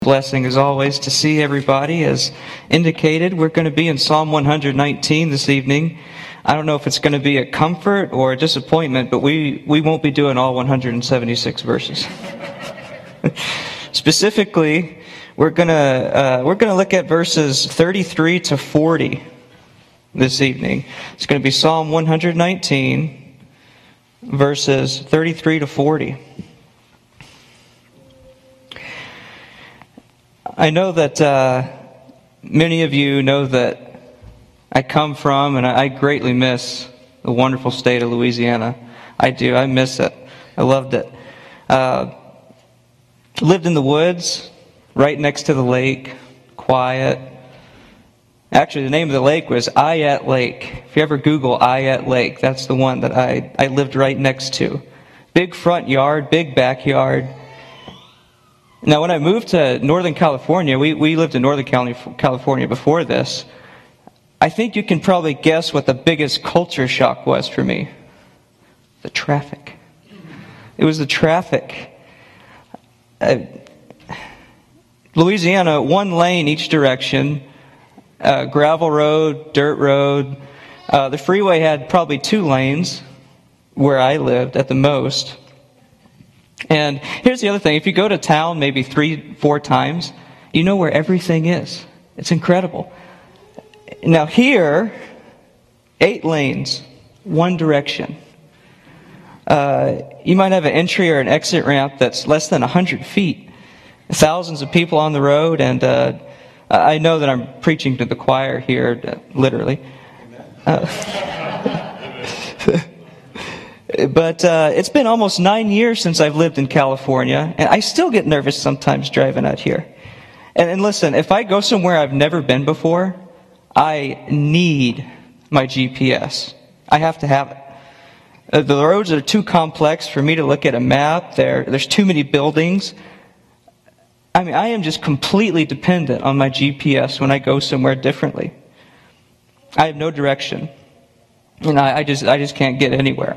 Blessing as always to see everybody. As indicated, we're going to be in Psalm 119 this evening. I don't know if it's going to be a comfort or a disappointment, but we won't be doing all 176 verses. Specifically, we're going to look at verses 33 to 40 this evening. It's going to be Psalm 119, verses 33 to 40. I know that many of you know that I come from and I greatly miss the wonderful state of Louisiana. I do. I miss it. I loved it. Lived in the woods, right next to the lake, quiet. Actually, the name of the lake was Ayette Lake. If you ever Google Ayette Lake, that's the one that I lived right next to. Big front yard, big backyard. Now, when I moved to Northern California, we lived in Northern California before this. I think you can probably guess what the biggest culture shock was for me. The traffic. It was the traffic. Louisiana, one lane each direction, gravel road, dirt road. The freeway had probably 2 lanes where I lived at the most. And here's the other thing. If you go to town maybe 3-4 times, you know where everything is. It's incredible. Now here, 8 lanes, one direction. You might have an entry or an exit ramp that's less than 100 feet. Thousands of people on the road, and I know that I'm preaching to the choir here, literally. But it's been almost 9 years since I've lived in California, and I still get nervous sometimes driving out here. And listen, if I go somewhere I've never been before, I need my GPS. I have to have it. The roads are too complex for me to look at a map. There's too many buildings. I mean, I am just completely dependent on my GPS when I go somewhere differently. I have no direction, and I just can't get anywhere.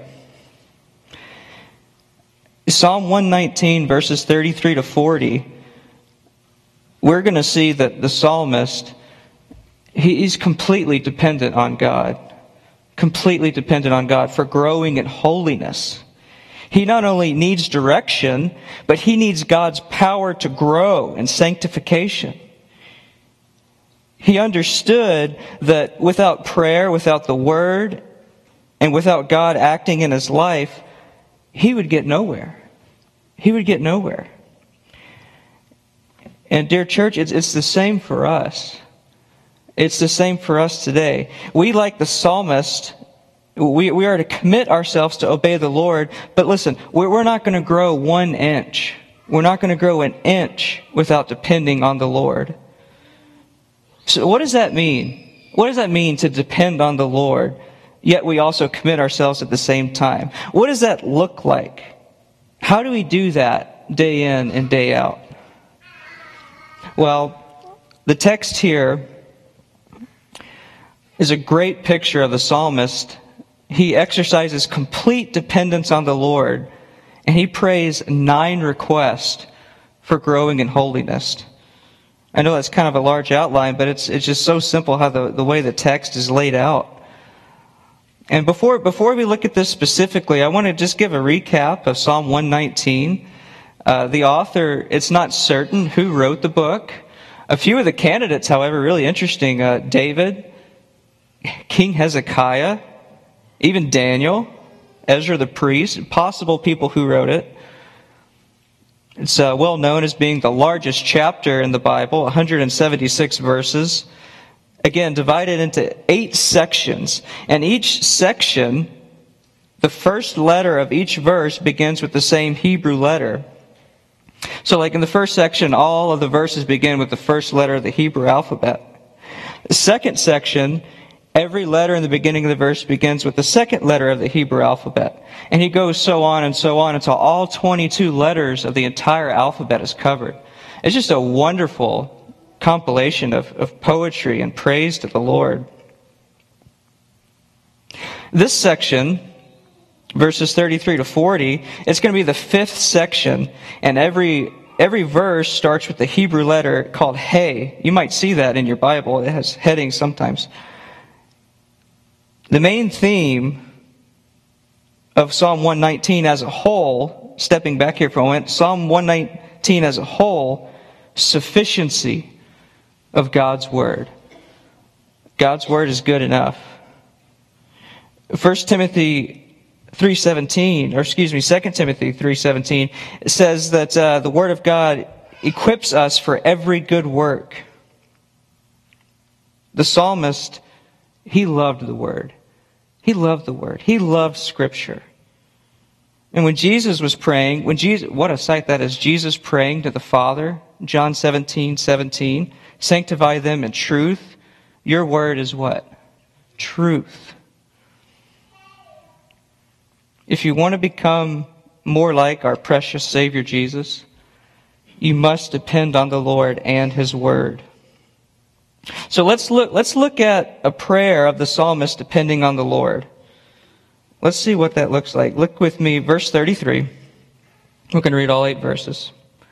Psalm 119, verses 33 to 40, we're going to see that the psalmist, he's completely dependent on God. Completely dependent on God for growing in holiness. He not only needs direction, but he needs God's power to grow in sanctification. He understood that without prayer, without the Word, and without God acting in his life, he would get nowhere. He would get nowhere. And dear church, it's the same for us. It's the same for us today. We, like the psalmist, we are to commit ourselves to obey the Lord. But listen, we're not going to grow 1 inch. We're not going to grow an inch without depending on the Lord. So what does that mean? What does that mean to depend on the Lord, yet we also commit ourselves at the same time? What does that look like? How do we do that day in and day out? Well, the text here is a great picture of the psalmist. He exercises complete dependence on the Lord, and he prays 9 requests for growing in holiness. I know that's kind of a large outline, but it's just so simple how the way the text is laid out. And before we look at this specifically, I want to just give a recap of Psalm 119. The author, it's not certain who wrote the book. A few of the candidates, however, really interesting. David, King Hezekiah, even Daniel, Ezra the priest, possible people who wrote it. It's well known as being the largest chapter in the Bible, 176 verses. Again, divided into 8 sections. And each section, the first letter of each verse begins with the same Hebrew letter. So like in the first section, all of the verses begin with the first letter of the Hebrew alphabet. The second section, every letter in the beginning of the verse begins with the second letter of the Hebrew alphabet. And he goes so on until all 22 letters of the entire alphabet is covered. It's just a wonderful compilation of poetry and praise to the Lord. This section, verses 33 to 40, it's going to be the 5th section, and every every verse starts with the Hebrew letter called He. You might see that in your Bible. It has headings sometimes. The main theme of Psalm 119 as a whole, stepping back here for a moment, Psalm 119 as a whole, sufficiency of God's Word. God's Word is good enough. 2 Timothy 3:17 says that the Word of God equips us for every good work. The psalmist, he loved the Word. He loved the Word. He loved Scripture. And when Jesus was praying, what a sight that is, Jesus praying to the Father, John 17:17, sanctify them in truth. Your Word is what? Truth. If you want to become more like our precious Savior Jesus, you must depend on the Lord and His Word. So let's look at a prayer of the psalmist depending on the Lord. Let's see what that looks like. Look with me, verse 33. We're going to read all 8 verses.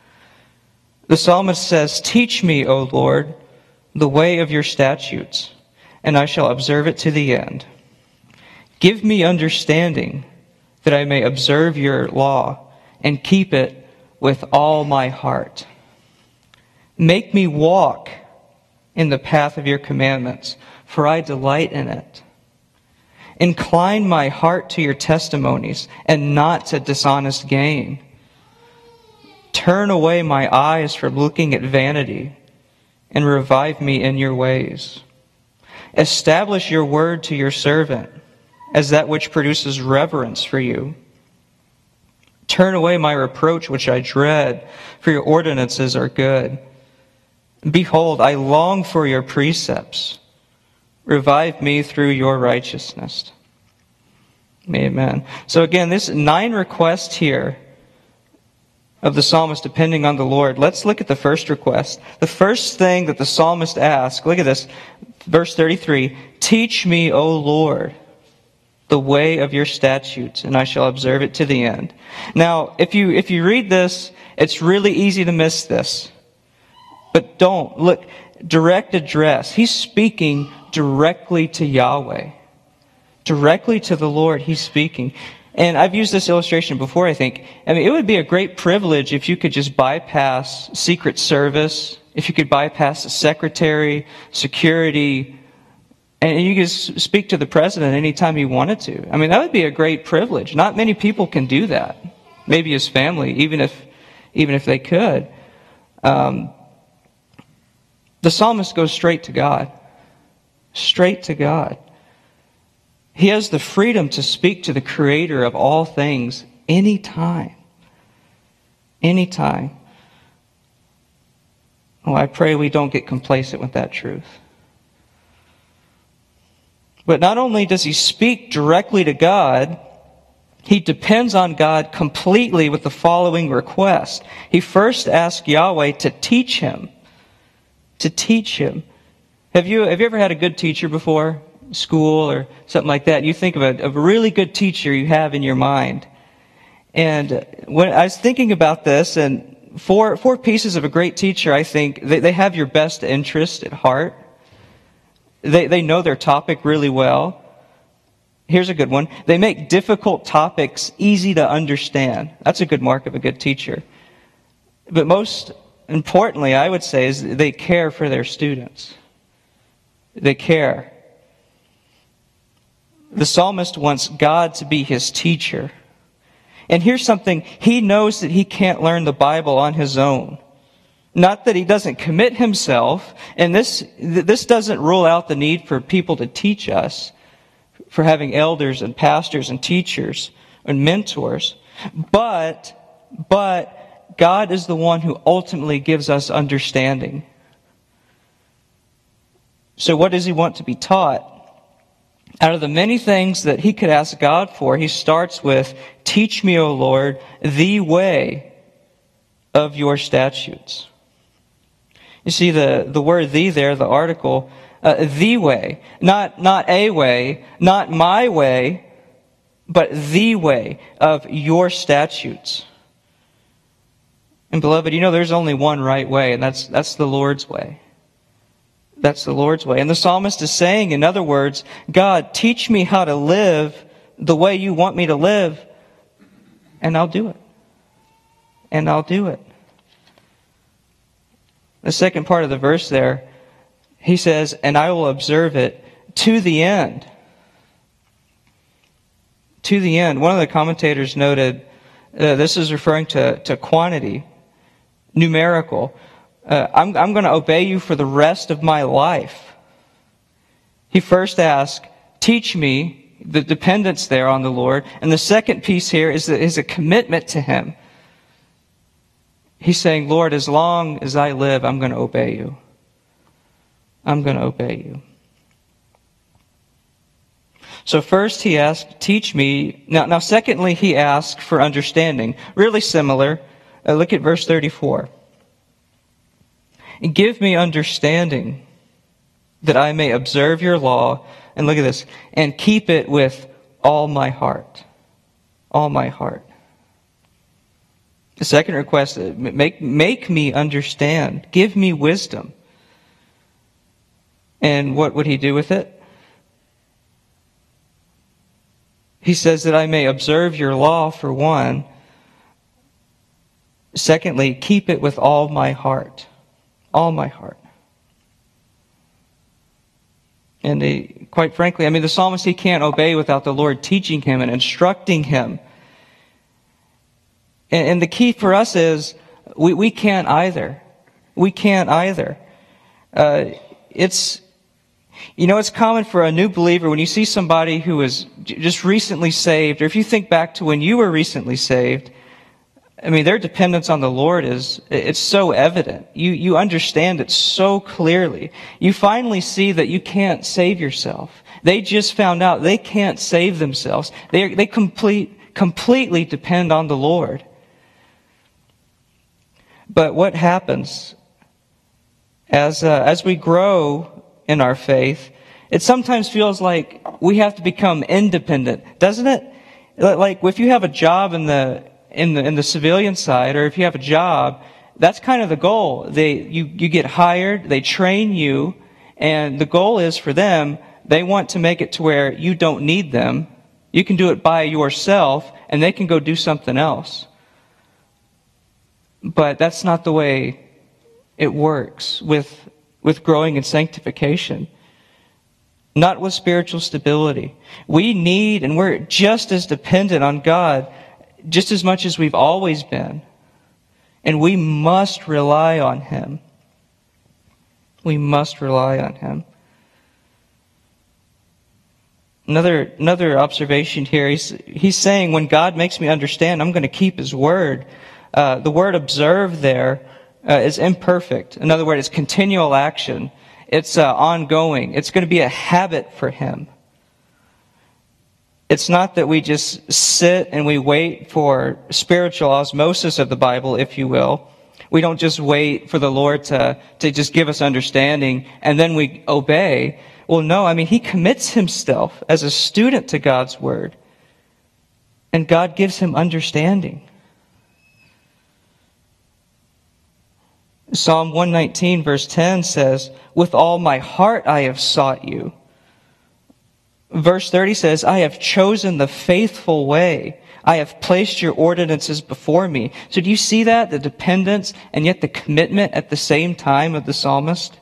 The psalmist says, "Teach me, O Lord, the way of your statutes, and I shall observe it to the end. Give me understanding, that I may observe your law and keep it with all my heart. Make me walk in the path of your commandments, for I delight in it. Incline my heart to your testimonies and not to dishonest gain. Turn away my eyes from looking at vanity and revive me in your ways. Establish your word to your servant as that which produces reverence for you. Turn away my reproach which I dread, for your ordinances are good. Behold, I long for your precepts. Revive me through your righteousness." Amen. So again, this 9 requests here of the psalmist depending on the Lord. Let's look at the first request. The first thing that the psalmist asks, look at this, verse 33, "Teach me, O Lord, the way of your statutes, and I shall observe it to the end." Now, if you read this, it's really easy to miss this. But don't. Look, direct address. He's speaking directly to Yahweh. Directly to the Lord, he's speaking. And I've used this illustration before, I think. I mean, it would be a great privilege if you could just bypass Secret Service, if you could bypass the secretary, security, and you could speak to the president anytime you wanted to. I mean, that would be a great privilege. Not many people can do that. Maybe his family, even if they could. The psalmist goes straight to God. Straight to God. He has the freedom to speak to the Creator of all things anytime. Anytime. Oh, I pray we don't get complacent with that truth. But not only does he speak directly to God, he depends on God completely with the following request. He first asks Yahweh to teach him. To teach him. Have you ever had a good teacher before? School or something like that. You think of a really good teacher you have in your mind. And when I was thinking about this, and four pieces of a great teacher, I think, they have your best interest at heart. They know their topic really well. Here's a good one. They make difficult topics easy to understand. That's a good mark of a good teacher. But most importantly, I would say, is they care for their students. They care. The psalmist wants God to be his teacher. And here's something, he knows that he can't learn the Bible on his own. Not that he doesn't commit himself, and this doesn't rule out the need for people to teach us, for having elders and pastors and teachers and mentors. But God is the one who ultimately gives us understanding. So what does he want to be taught? Out of the many things that he could ask God for, he starts with, "Teach me, O Lord, the way of your statutes." You see the word "the" there, the article, the way. Not a way, not my way, but the way of your statutes. And beloved, there's only one right way, and that's the Lord's way. That's the Lord's way. And the psalmist is saying, in other words, God, teach me how to live the way you want me to live, and I'll do it. And I'll do it. The second part of the verse there, he says, and I will observe it to the end. To the end. One of the commentators noted this is referring to quantity, numerical. I'm going to obey you for the rest of my life. He first asked, teach me, the dependence there on the Lord. And the second piece here is a commitment to Him. He's saying, Lord, as long as I live, I'm going to obey you. I'm going to obey you. So first he asked, teach me. Now secondly, he asked for understanding. Really similar. Look at verse 34. And give me understanding that I may observe your law. And look at this. And keep it with all my heart. All my heart. The second request, make me understand. Give me wisdom. And what would he do with it? He says that I may observe your law, for one. Secondly, keep it with all my heart. All my heart. And quite frankly, the psalmist, he can't obey without the Lord teaching him and instructing him. And the key for us is we can't either. We can't either. It's common for a new believer when you see somebody who is just recently saved, or if you think back to when you were recently saved, their dependence on the Lord it's so evident. You understand it so clearly. You finally see that you can't save yourself. They just found out they can't save themselves. They completely depend on the Lord. But what happens as we grow in our faith, it sometimes feels like we have to become independent, doesn't it? Like if you have a job in the civilian side, or if you have a job, that's kind of the goal. You get hired, they train you, and the goal is for them, they want to make it to where you don't need them. You can do it by yourself, and they can go do something else. But that's not the way it works with growing in sanctification. Not with spiritual stability. We need, and we're just as dependent on God, just as much as we've always been. And we must rely on Him. We must rely on Him. Another observation here, he's saying, when God makes me understand, I'm going to keep His word. The word observe there is imperfect. In other words, it's continual action. It's ongoing. It's going to be a habit for Him. It's not that we just sit and we wait for spiritual osmosis of the Bible, if you will. We don't just wait for the Lord to just give us understanding and then we obey. Well, no, He commits Himself as a student to God's Word. And God gives him understanding. Psalm 119 verse 10 says, with all my heart I have sought you. Verse 30 says, I have chosen the faithful way. I have placed your ordinances before me. So do you see that? The dependence and yet the commitment at the same time of the psalmist?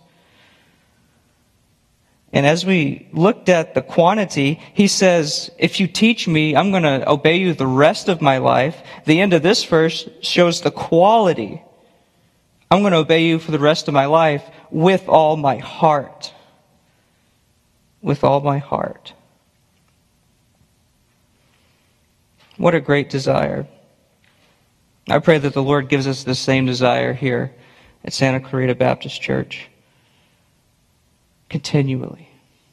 And as we looked at the quantity, he says, if you teach me, I'm going to obey you the rest of my life. The end of this verse shows the quality. I'm going to obey you for the rest of my life with all my heart. With all my heart. What a great desire. I pray that the Lord gives us the same desire here at Santa Clarita Baptist Church. Continually.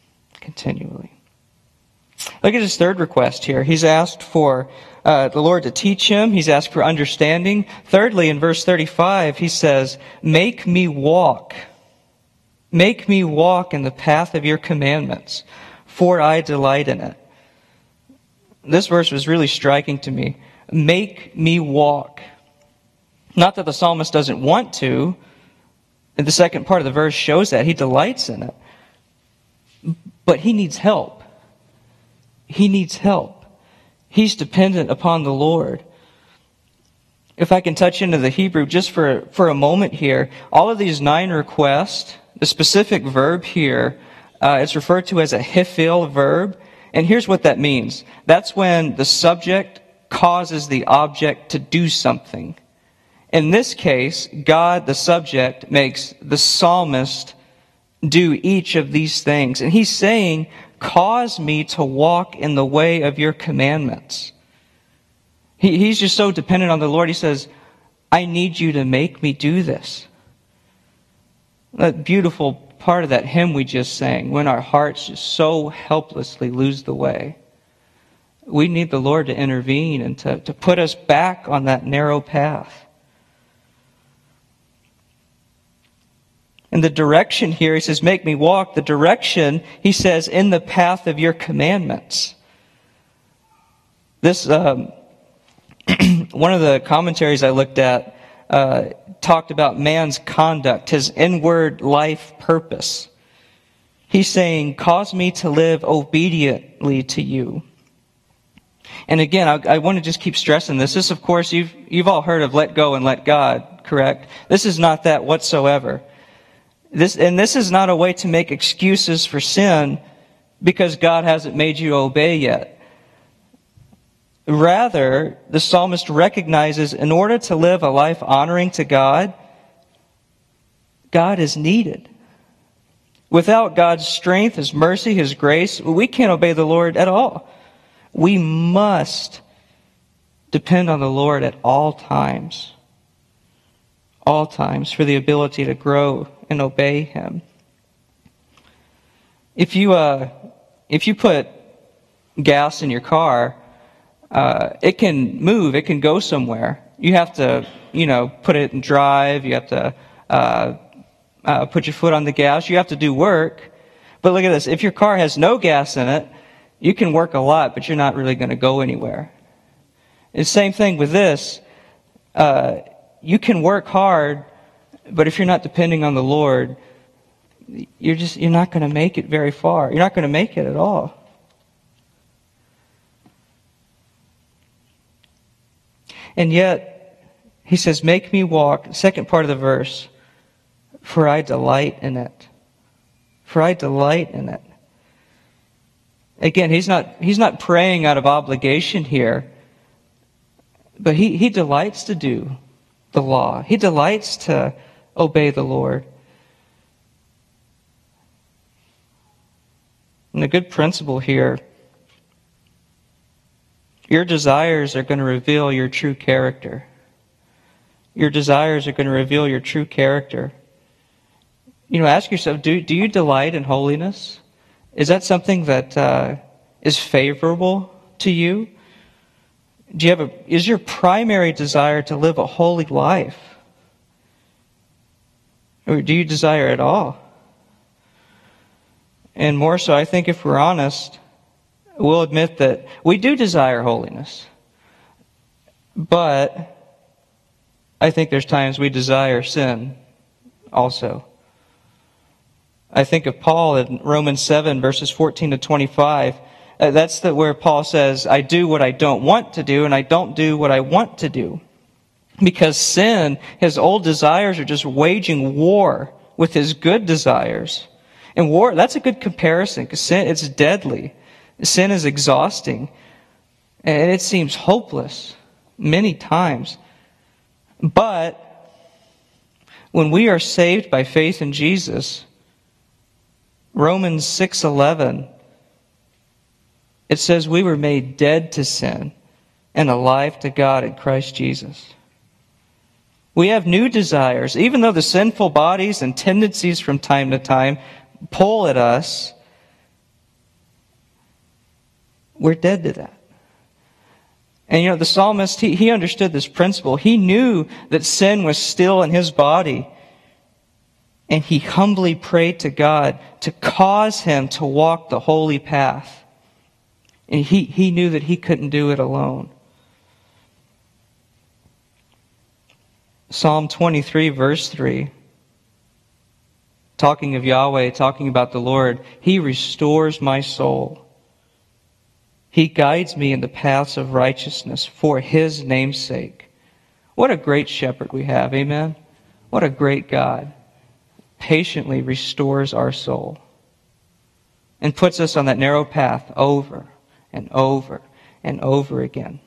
Look at his third request here. He's asked for the Lord to teach him. He's asked for understanding. Thirdly, in verse 35, he says, make me walk. Make me walk in the path of your commandments, for I delight in it. This verse was really striking to me. Make me walk. Not that the psalmist doesn't want to. And the second part of the verse shows that. He delights in it. But he needs help. He needs help. He's dependent upon the Lord. If I can touch into the Hebrew just for a moment here, all of these 9 requests, the specific verb here, it's referred to as a hifil verb. And here's what that means. That's when the subject causes the object to do something. In this case, God, the subject, makes the psalmist do each of these things. And he's saying, cause me to walk in the way of your commandments. He's just so dependent on the Lord. He says, I need you to make me do this. That beautiful part of that hymn we just sang, when our hearts just so helplessly lose the way. We need the Lord to intervene and to put us back on that narrow path. And the direction here, he says, make me walk. The direction, he says, in the path of your commandments. This, one of the commentaries I looked at talked about man's conduct, his inward life purpose. He's saying, cause me to live obediently to you. And again, I want to just keep stressing this. This, of course, you've all heard of let go and let God, correct? This is not that whatsoever. This is not a way to make excuses for sin because God hasn't made you obey yet. Rather, the psalmist recognizes in order to live a life honoring to God, God is needed. Without God's strength, His mercy, His grace, we can't obey the Lord at all. We must depend on the Lord at all times for the ability to grow and obey Him. If you put gas in your car, it can move, it can go somewhere. You have to, put it in drive, you have to put your foot on the gas, you have to do work. But look at this, if your car has no gas in it, you can work a lot, but you're not really going to go anywhere. It's the same thing with this. You can work hard, but if you're not depending on the Lord, you're not going to make it very far. You're not going to make it at all. And yet, he says, make me walk, second part of the verse, for I delight in it. For I delight in it. Again, he's not praying out of obligation here, but he delights to do the law. He delights to obey the Lord. And a good principle here, your desires are going to reveal your true character. Your desires are going to reveal your true character. Ask yourself, do you delight in holiness? Is that something that is favorable to you? Is your primary desire to live a holy life? Or do you desire it all? And more so, I think if we're honest, we'll admit that we do desire holiness. But I think there's times we desire sin also. I think of Paul in Romans 7, verses 14 to 25. That's where Paul says, I do what I don't want to do, and I don't do what I want to do. Because sin, his old desires are just waging war with his good desires. And war, that's a good comparison, because sin, it's deadly. Sin is exhausting. And it seems hopeless many times. But when we are saved by faith in Jesus, Romans 6:11, it says we were made dead to sin and alive to God in Christ Jesus. We have new desires. Even though the sinful bodies and tendencies from time to time pull at us, we're dead to that. And the psalmist, he understood this principle. He knew that sin was still in his body. And he humbly prayed to God to cause him to walk the holy path. And he knew that he couldn't do it alone. Psalm 23, verse 3, talking of Yahweh, talking about the Lord, He restores my soul. He guides me in the paths of righteousness for His name's sake. What a great shepherd we have, amen? What a great God. Patiently restores our soul and puts us on that narrow path over and over and over again.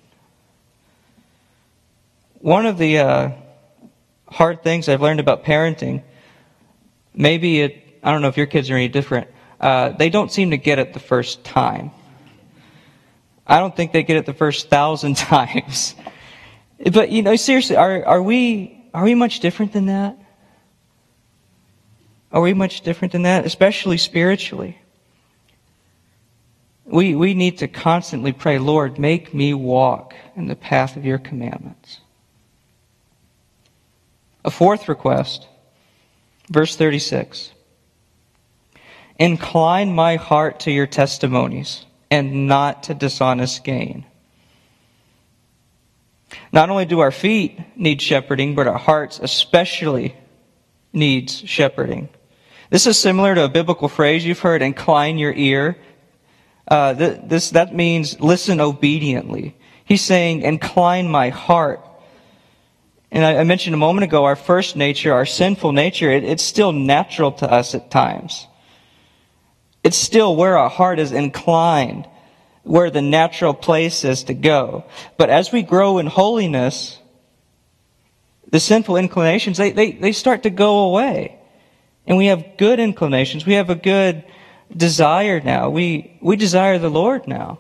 One of the hard things I've learned about parenting, I don't know if your kids are any different, they don't seem to get it the first time. I don't think they get it the first 1,000 times. But, seriously, are we much different than that? Are we much different than that? Especially spiritually. We need to constantly pray, Lord, make me walk in the path of your commandments. A fourth request, verse 36. Incline my heart to your testimonies and not to dishonest gain. Not only do our feet need shepherding, but our hearts especially needs shepherding. This is similar to a biblical phrase you've heard, incline your ear. That means listen obediently. He's saying, incline my heart. And I mentioned a moment ago, our first nature, our sinful nature, it's still natural to us at times. It's still where our heart is inclined, where the natural place is to go. But as we grow in holiness, the sinful inclinations, they start to go away. And we have good inclinations. We have a good desire now. We desire the Lord now.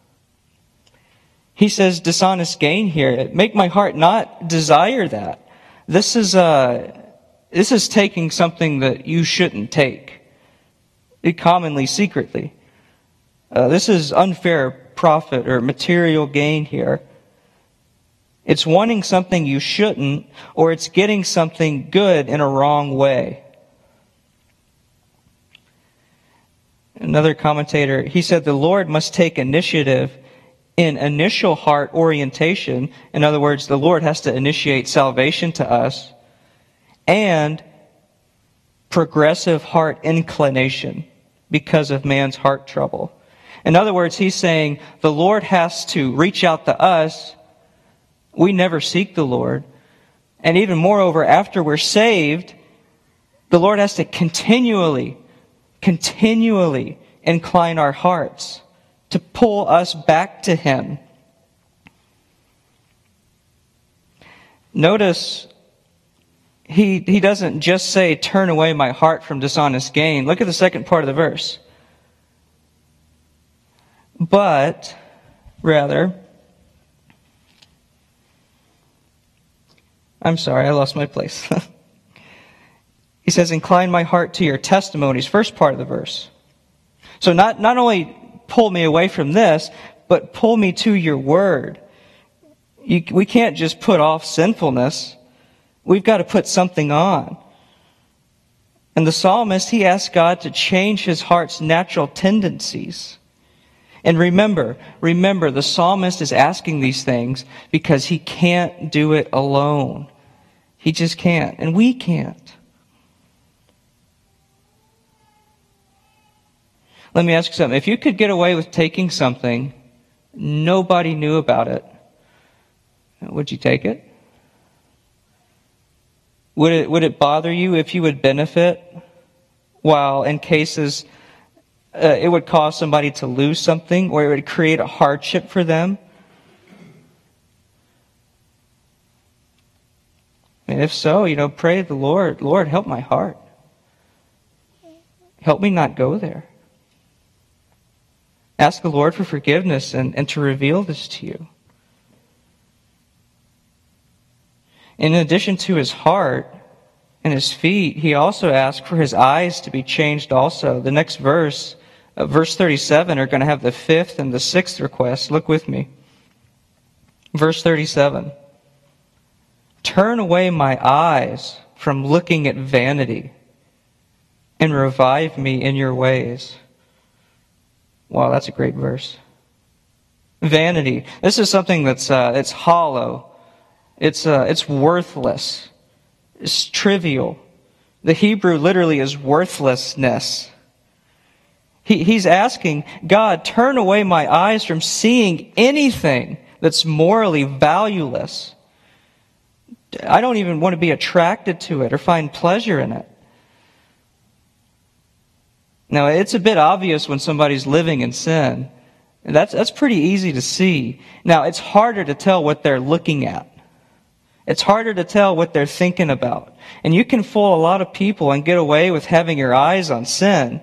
He says dishonest gain here. Make my heart not desire that. This is taking something that you shouldn't take. Commonly, secretly. This is unfair profit or material gain here. It's wanting something you shouldn't, or it's getting something good in a wrong way. Another commentator, he said the Lord must take initiative in initial heart orientation. In other words, the Lord has to initiate salvation to us, and progressive heart inclination because of man's heart trouble. In other words, he's saying the Lord has to reach out to us. We never seek the Lord. And even moreover, after we're saved, the Lord has to continually incline our hearts to pull us back to Him. Notice, he doesn't just say, turn away my heart from dishonest gain. Look at the second part of the verse. But, rather, I'm sorry, I lost my place. He says, incline my heart to your testimonies, first part of the verse. So not only pull me away from this, but pull me to your word. We can't just put off sinfulness. We've got to put something on. And the psalmist, he asks God to change his heart's natural tendencies. And remember, the psalmist is asking these things because he can't do it alone. He just can't. And we can't. Let me ask you something. If you could get away with taking something, nobody knew about it, would you take it? Would it bother you if you would benefit, while in cases it would cause somebody to lose something, or it would create a hardship for them? And if so, pray the Lord, Lord, help my heart. Help me not go there. Ask the Lord for forgiveness and to reveal this to you. In addition to his heart and his feet, he also asked for his eyes to be changed also. The next verse, verse 37, are going to have the fifth and the sixth request. Look with me. Verse 37. Turn away my eyes from looking at vanity and revive me in your ways. Wow, that's a great verse. Vanity. This is something that's it's hollow. It's worthless. is trivial. The Hebrew literally is worthlessness. He's asking, God, turn away my eyes from seeing anything that's morally valueless. I don't even want to be attracted to it or find pleasure in it. Now, it's a bit obvious when somebody's living in sin. That's pretty easy to see. Now, it's harder to tell what they're looking at. It's harder to tell what they're thinking about. And you can fool a lot of people and get away with having your eyes on sin.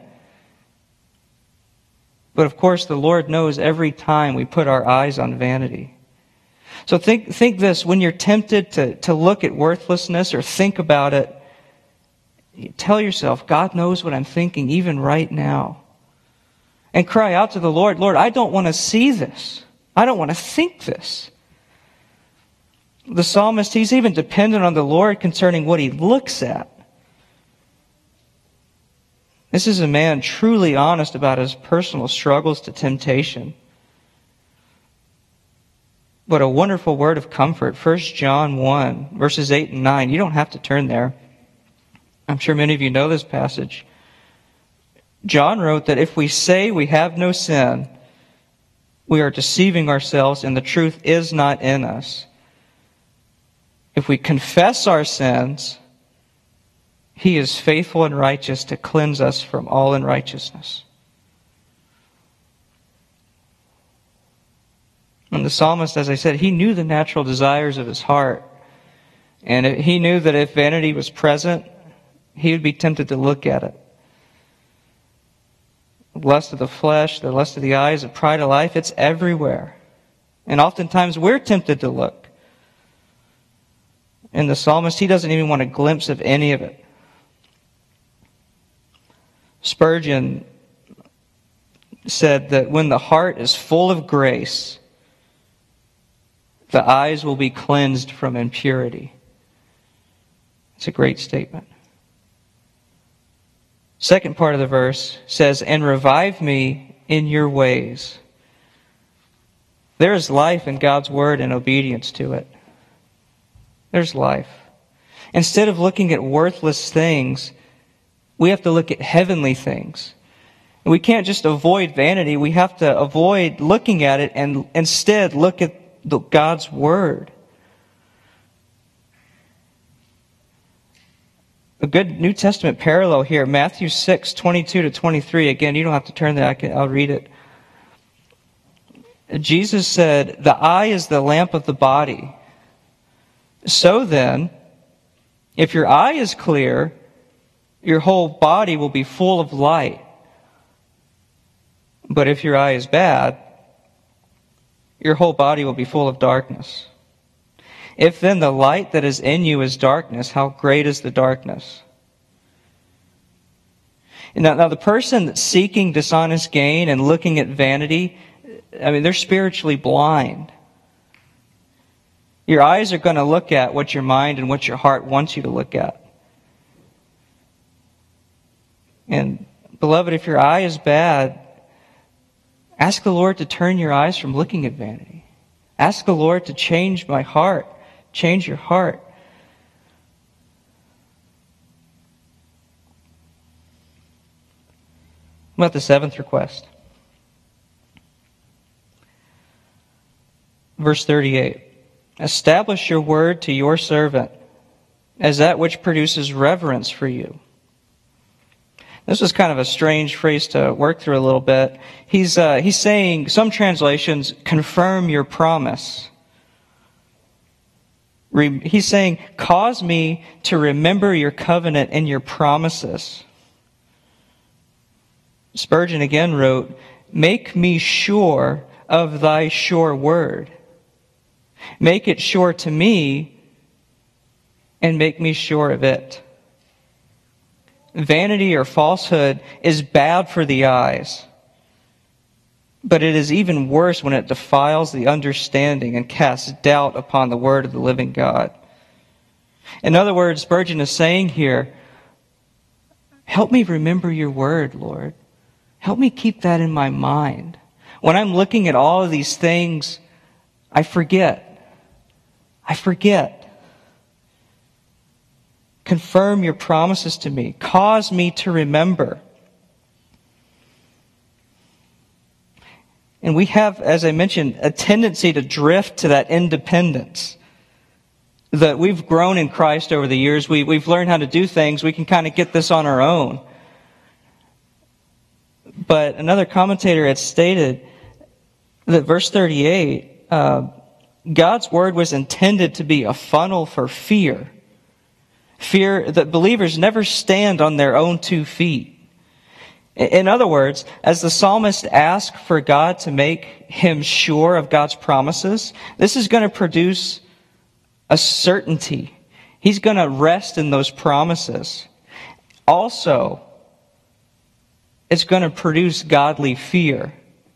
But of course, the Lord knows every time we put our eyes on vanity. So think this, when you're tempted to look at worthlessness or think about it, tell yourself, God knows what I'm thinking even right now. And cry out to the Lord, Lord, I don't want to see this. I don't want to think this. The psalmist, he's even dependent on the Lord concerning what he looks at. This is a man truly honest about his personal struggles to temptation. What a wonderful word of comfort. 1 John 1, verses 8 and 9. You don't have to turn there. I'm sure many of you know this passage. John wrote that if we say we have no sin, we are deceiving ourselves and the truth is not in us. If we confess our sins, He is faithful and righteous to cleanse us from all unrighteousness. And the psalmist, as I said, he knew the natural desires of his heart. And he knew that if vanity was present, he would be tempted to look at it. The lust of the flesh, the lust of the eyes, the pride of life, it's everywhere. And oftentimes we're tempted to look. And the psalmist, he doesn't even want a glimpse of any of it. Spurgeon said that when the heart is full of grace, the eyes will be cleansed from impurity. It's a great statement. Second part of the verse says, and revive me in your ways. There is life in God's word and obedience to it. There's life. Instead of looking at worthless things, we have to look at heavenly things. And we can't just avoid vanity. We have to avoid looking at it and instead look at God's word. A good New Testament parallel here, Matthew 6:22-23. Again, you don't have to turn there. I'll read it. Jesus said, the eye is the lamp of the body. So then, if your eye is clear, your whole body will be full of light. But if your eye is bad, your whole body will be full of darkness. If then the light that is in you is darkness, how great is the darkness? Now the person that's seeking dishonest gain and looking at vanity, they're spiritually blind. Your eyes are going to look at what your mind and what your heart wants you to look at. And beloved, if your eye is bad, ask the Lord to turn your eyes from looking at vanity. Ask the Lord to change my heart. Change your heart. What about the seventh request? Verse 38. Establish your word to your servant as that which produces reverence for you. This is kind of a strange phrase to work through a little bit. He's saying, some translations, confirm your promise. He's saying, cause me to remember your covenant and your promises. Spurgeon again wrote, make me sure of thy sure word. Make it sure to me and make me sure of it. Vanity or falsehood is bad for the eyes, but it is even worse when it defiles the understanding and casts doubt upon the word of the living God. In other words, Spurgeon is saying here, help me remember your word, Lord. Help me keep that in my mind. When I'm looking at all of these things, I forget. Confirm your promises to me. Cause me to remember. And we have, as I mentioned, a tendency to drift to that independence. That we've grown in Christ over the years. We've learned how to do things. We can kind of get this on our own. But another commentator had stated that verse 38, God's word was intended to be a funnel for fear. Fear that believers never stand on their own 2 feet. In other words, as the psalmist asked for God to make him sure of God's promises, this is going to produce a certainty. He's going to rest in those promises. Also, it's going to produce godly fear,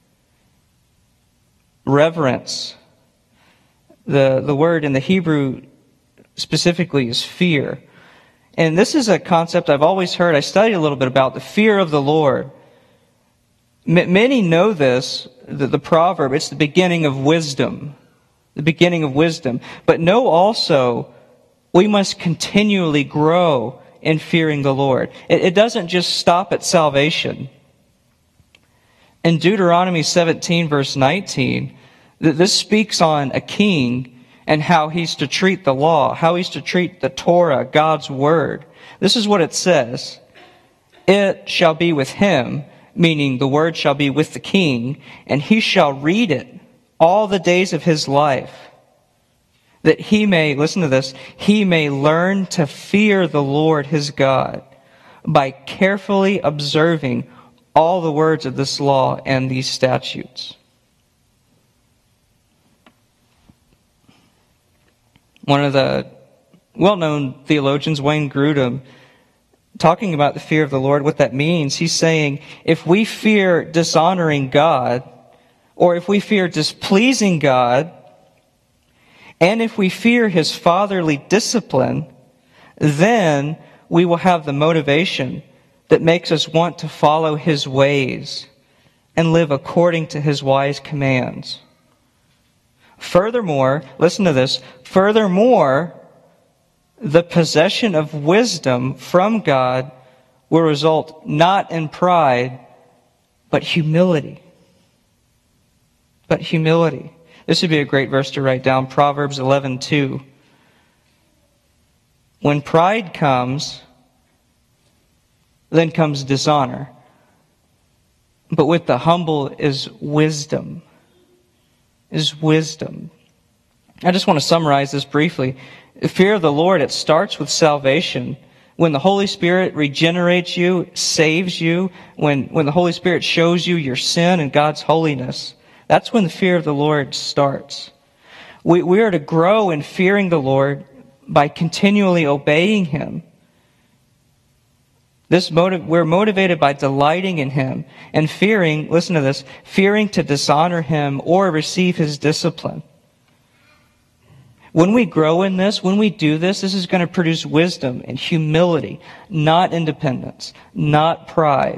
reverence. The word in the Hebrew specifically is fear. And this is a concept I've always heard. I studied a little bit about the fear of the Lord. Many know this, the proverb. It's the beginning of wisdom. The beginning of wisdom. But know also, we must continually grow in fearing the Lord. It doesn't just stop at salvation. In Deuteronomy 17, verse 19, this speaks on a king and how he's to treat the law, how he's to treat the Torah, God's word. This is what it says. It shall be with him, meaning the word shall be with the king, and he shall read it all the days of his life, that he may, listen to this, he may learn to fear the Lord his God by carefully observing all the words of this law and these statutes. One of the well-known theologians, Wayne Grudem, talking about the fear of the Lord, what that means, he's saying, if we fear dishonoring God, or if we fear displeasing God, and if we fear his fatherly discipline, then we will have the motivation that makes us want to follow his ways and live according to his wise commands. Furthermore, listen to this, furthermore, the possession of wisdom from God will result not in pride, but humility. But humility. This would be a great verse to write down, Proverbs 11:2. When pride comes, then comes dishonor. But with the humble is wisdom. Is wisdom. I just want to summarize this briefly. The fear of the Lord, it starts with salvation. When the Holy Spirit regenerates you, saves you, when the Holy Spirit shows you your sin and God's holiness, that's when the fear of the Lord starts. We are to grow in fearing the Lord by continually obeying him. We're motivated by delighting in him and fearing, listen to this, fearing to dishonor him or receive his discipline. When we grow in this, when we do this, this is going to produce wisdom and humility, not independence, not pride.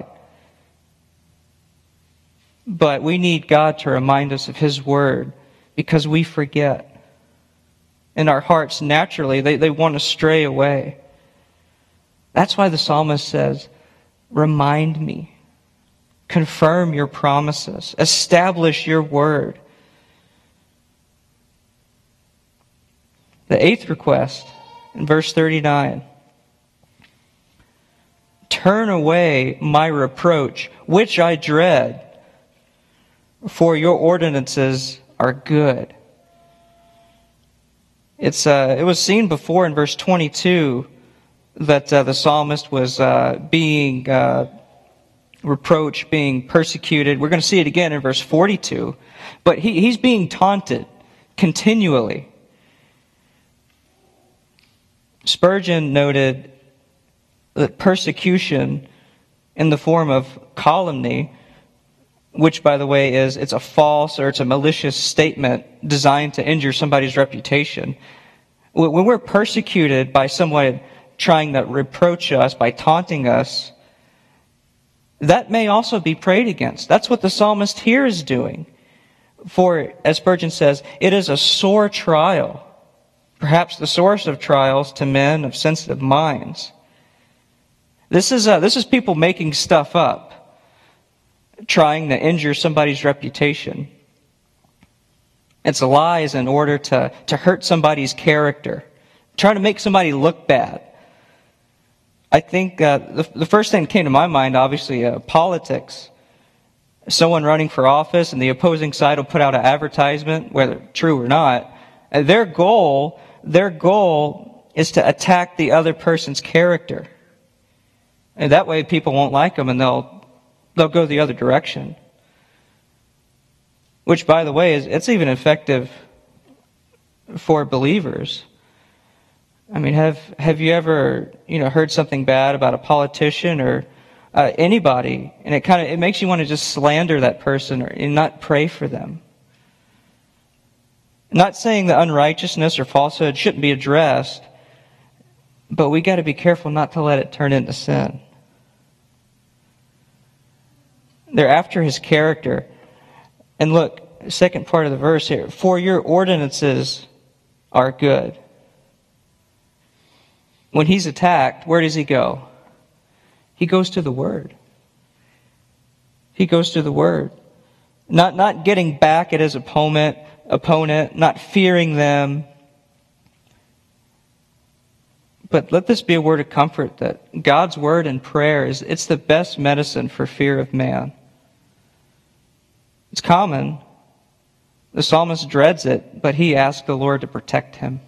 But we need God to remind us of his word because we forget. And our hearts naturally, they want to stray away. That's why the psalmist says, remind me, confirm your promises, establish your word. The 8th request in verse 39, turn away my reproach, which I dread, for your ordinances are good. It was seen before in verse 22 that the psalmist was being reproached, being persecuted. We're going to see it again in verse 42. But he's being taunted continually. Spurgeon noted that persecution in the form of calumny, which, by the way, it's a false or it's a malicious statement designed to injure somebody's reputation. When we're persecuted by someone trying to reproach us, by taunting us, that may also be prayed against. That's what the psalmist here is doing. For, as Spurgeon says, it is a sore trial perhaps the source of trials to men of sensitive minds. This is people making stuff up, trying to injure somebody's reputation. It's lies in order to hurt somebody's character, trying to make somebody look bad. I think the first thing that came to my mind, obviously, politics. Someone running for office and the opposing side will put out an advertisement, whether true or not. And their goal is to attack the other person's character. And that way people won't like them and they'll go the other direction. Which, by the way, it's even effective for believers. I mean, have you ever, heard something bad about a politician or anybody, and it makes you want to just slander that person and not pray for them? Not saying that unrighteousness or falsehood shouldn't be addressed, but we got to be careful not to let it turn into sin. They're after his character. And look, second part of the verse here, for your ordinances are good. When he's attacked, where does he go? He goes to the Word. He goes to the Word. Not getting back at his opponent, not fearing them. But let this be a word of comfort that God's Word and prayer it's the best medicine for fear of man. It's common. The psalmist dreads it, but he asks the Lord to protect him.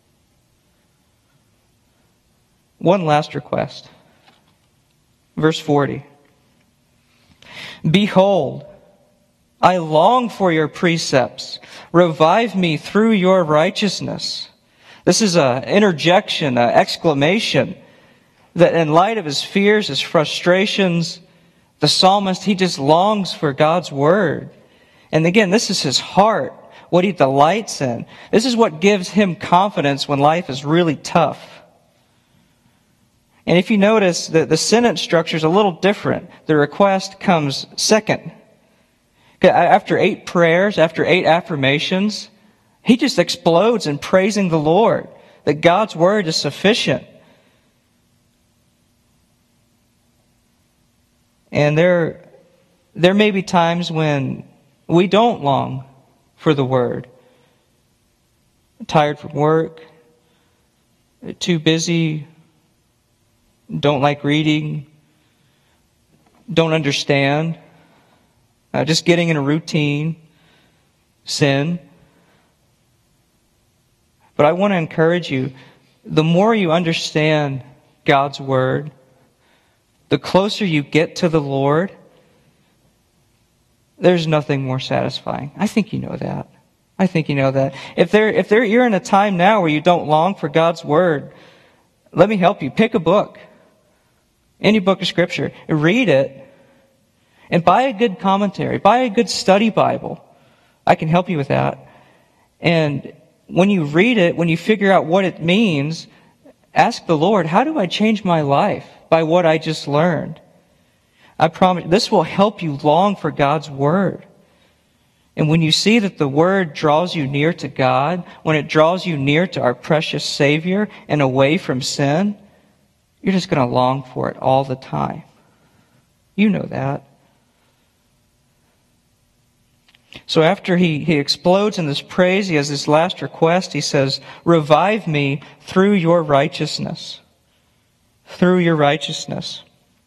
One last request. Verse 40. Behold, I long for your precepts. Revive me through your righteousness. This is an interjection, an exclamation, that in light of his fears, his frustrations, the psalmist, he just longs for God's Word. And again, this is his heart, what he delights in. This is what gives him confidence when life is really tough. And if you notice, the sentence structure is a little different. The request comes second. After 8 prayers, after 8 affirmations, he just explodes in praising the Lord, that God's Word is sufficient. And there may be times when we don't long for the Word. Tired from work, too busy, don't like reading, don't understand, just getting in a routine, sin. But I want to encourage you, the more you understand God's Word, the closer you get to the Lord, there's nothing more satisfying. I think you know that. I think you know that. If you're in a time now where you don't long for God's Word, let me help you. Pick a book. Any book of Scripture. Read it. And buy a good commentary. Buy a good study Bible. I can help you with that. And when you read it, when you figure out what it means, ask the Lord, how do I change my life by what I just learned? I promise this will help you long for God's Word. And when you see that the Word draws you near to God, when it draws you near to our precious Savior and away from sin, you're just going to long for it all the time. You know that. So after he explodes in this praise, he has this last request. He says, revive me through your righteousness. Through your righteousness.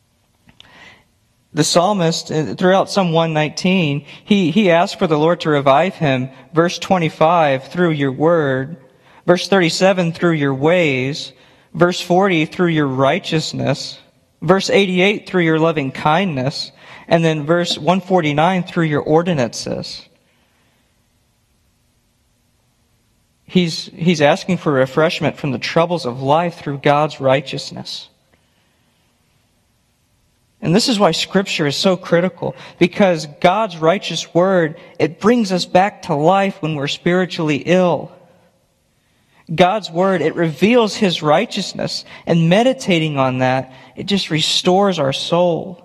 The psalmist, throughout Psalm 119, he asked for the Lord to revive him. Verse 25, through your word. Verse 37, through your ways. Verse 40, through your righteousness. Verse 88, through your loving kindness. And then verse 149, through your ordinances. He's asking for refreshment from the troubles of life through God's righteousness. And this is why Scripture is so critical, because God's righteous Word, it brings us back to life when we're spiritually ill. God's Word, it reveals His righteousness, and meditating on that, it just restores our soul.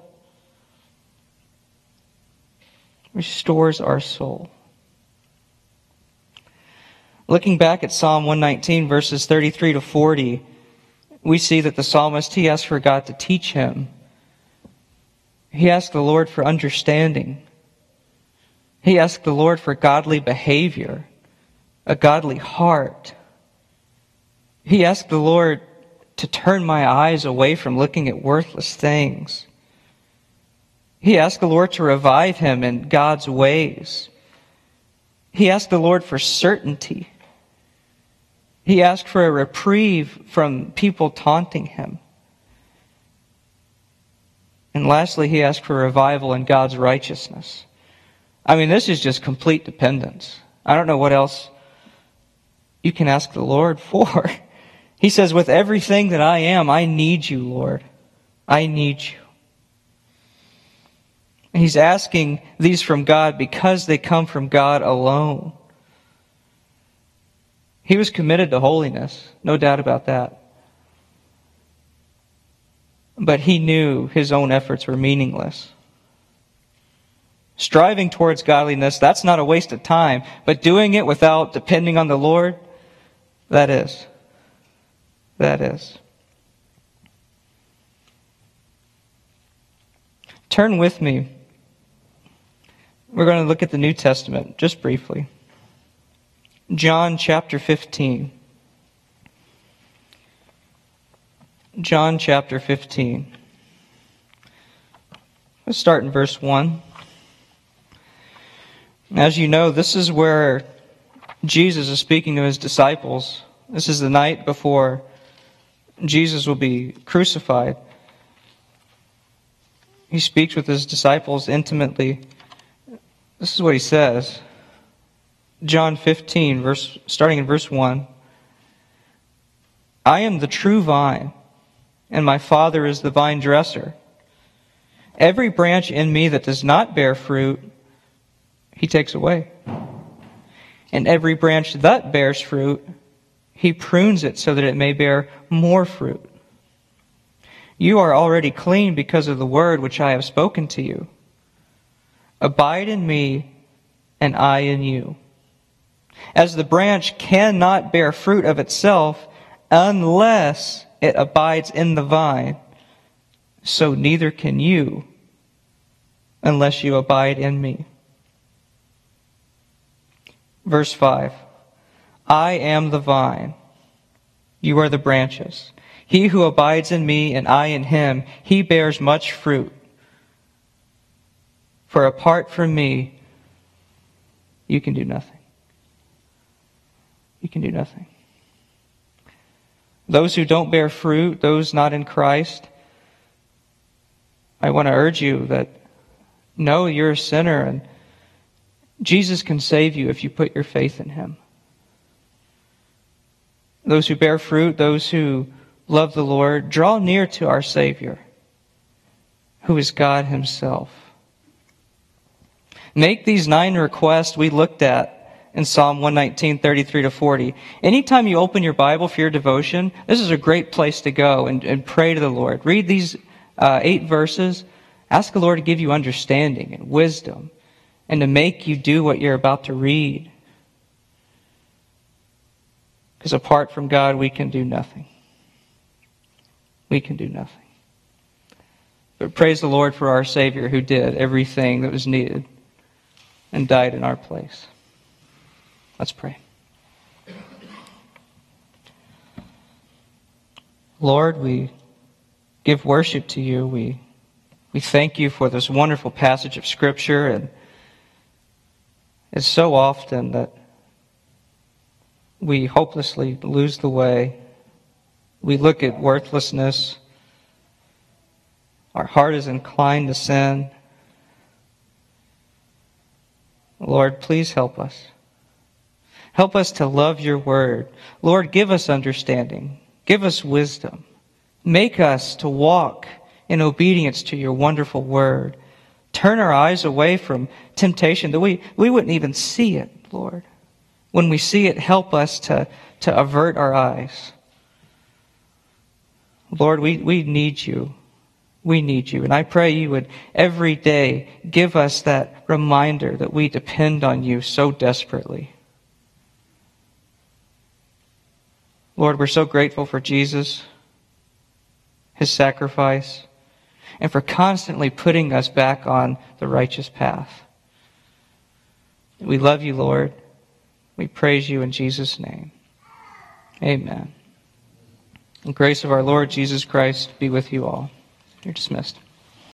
Restores our soul. Looking back at Psalm 119, verses 33 to 40, we see that the psalmist, he asked for God to teach him. He asked the Lord for understanding. He asked the Lord for godly behavior, a godly heart. He asked the Lord to turn my eyes away from looking at worthless things. He asked the Lord to revive him in God's ways. He asked the Lord for certainty. He asked for a reprieve from people taunting him. And lastly, he asked for revival in God's righteousness. I mean, this is just complete dependence. I don't know what else you can ask the Lord for. He says, with everything that I am, I need you, Lord. I need you. And he's asking these from God because they come from God alone. He was committed to holiness, no doubt about that. But he knew his own efforts were meaningless. Striving towards godliness, that's not a waste of time. But doing it without depending on the Lord, that is. That is. Turn with me. We're going to look at the New Testament just briefly. John chapter 15. John chapter 15. Let's start in verse 1. As you know, this is where Jesus is speaking to his disciples. This is the night before Jesus will be crucified. He speaks with his disciples intimately. This is what he says. John 15, starting in verse 1. I am the true vine, and my Father is the vine dresser. Every branch in me that does not bear fruit, he takes away. And every branch that bears fruit, he prunes it so that it may bear more fruit. You are already clean because of the word which I have spoken to you. Abide in me, and I in you. As the branch cannot bear fruit of itself unless it abides in the vine, so neither can you unless you abide in me. Verse 5. I am the vine, you are the branches. He who abides in me and I in him, he bears much fruit. For apart from me, you can do nothing. You can do nothing. Those who don't bear fruit, those not in Christ, I want to urge you that no, you're a sinner and Jesus can save you if you put your faith in him. Those who bear fruit, those who love the Lord, draw near to our Savior, who is God himself. Make these 9 requests we looked at in Psalm 119, 33 to 40. Anytime you open your Bible for your devotion, this is a great place to go and pray to the Lord. Read these 8 verses. Ask the Lord to give you understanding and wisdom and to make you do what you're about to read. Because apart from God, we can do nothing. We can do nothing. But praise the Lord for our Savior who did everything that was needed and died in our place. Let's pray. Lord, we give worship to you. We thank you for this wonderful passage of Scripture. And it's so often that we hopelessly lose the way. We look at worthlessness. Our heart is inclined to sin. Lord, please help us. Help us to love your word. Lord, give us understanding. Give us wisdom. Make us to walk in obedience to your wonderful word. Turn our eyes away from temptation that we wouldn't even see it, Lord. When we see it, help us to avert our eyes. Lord, we need you. We need you. And I pray you would every day give us that reminder that we depend on you so desperately. Lord, we're so grateful for Jesus, his sacrifice, and for constantly putting us back on the righteous path. We love you, Lord. We praise you in Jesus' name. Amen. The grace of our Lord Jesus Christ be with you all. You're dismissed.